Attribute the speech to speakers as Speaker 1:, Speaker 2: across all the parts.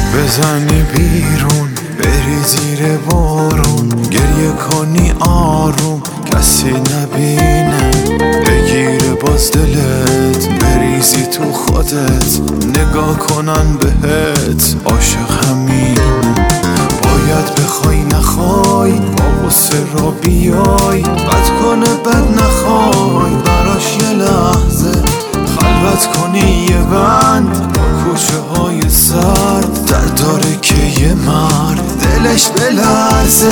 Speaker 1: بزنی بیرون بری زیر بارون، گریه کنی آروم کسی نبینه، بگیره باز دلت بریزی تو خودت، نگاه کنن بهت عاشق همینه. باید بخوای نخوای با غصه را بیای، بد کنه بد نخوای براش یه لحظه، خلوت کنی یه بند با کوچه های سرد، در داره که یه مرد دلش بلرزه.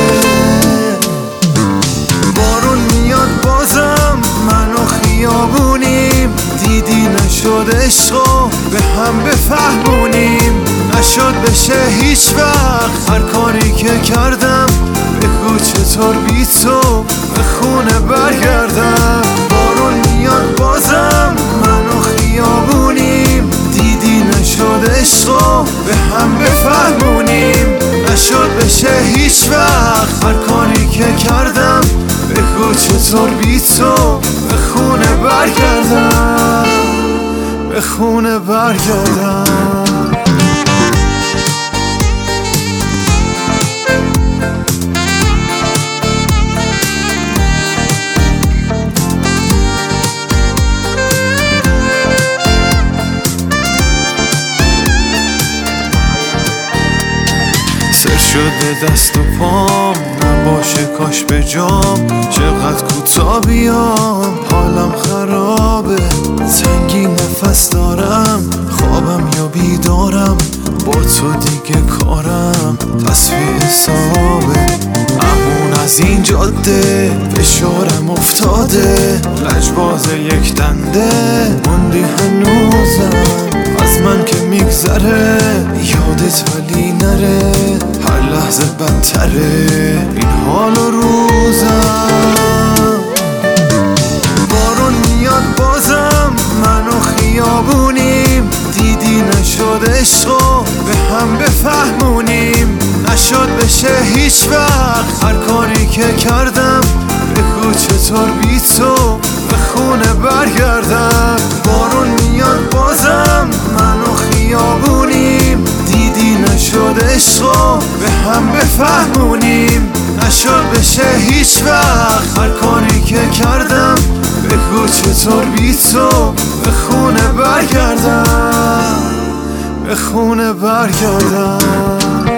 Speaker 1: بارون میاد بازم من و خیابونیم، دیدی نشد عشقو به هم بفهمونیم، نشد بشه هیچ وقت هر کاری که کردم، بگو چطور بی تو به خونه برگردم. بارون میاد بازم من و خیابونیم، دیدی نشد عشقو به هم بفهمونیم، نشد بشه هیچ وقت هر کاری که کردم، بگو چطور بی تو به خونه برگردم، به خونه برگردم. سر شده دست و پام نباشه کاش به جام، چقدر کوتاه بیام حالم خرابه، تنگی نفس دارم خوابم یا بیدارم، با تو دیگه کارم تصفیه حسابه. امون از این جاده فشارم افتاده، لجباز یک دنده موندی هنوزم، از من که میگذره یادت ولی نره، هر لحظه بدتره این حال و روزم. بارون میاد بازم من و خیابونیم، دیدی نشد عشقو به هم بفهمونیم، نشد بشه هیچ وقت هر کاری که کردم، بگو چطور بی تو به خونه برگردم. بارون میاد بازم من و خیابونیم، دیدی نشد عشقو به هم بفهمونیم، نشد بشه هیچ وقت هر کاری که کردم، بگو چطور بی تو به خونه برگردم، به خونه برگردم.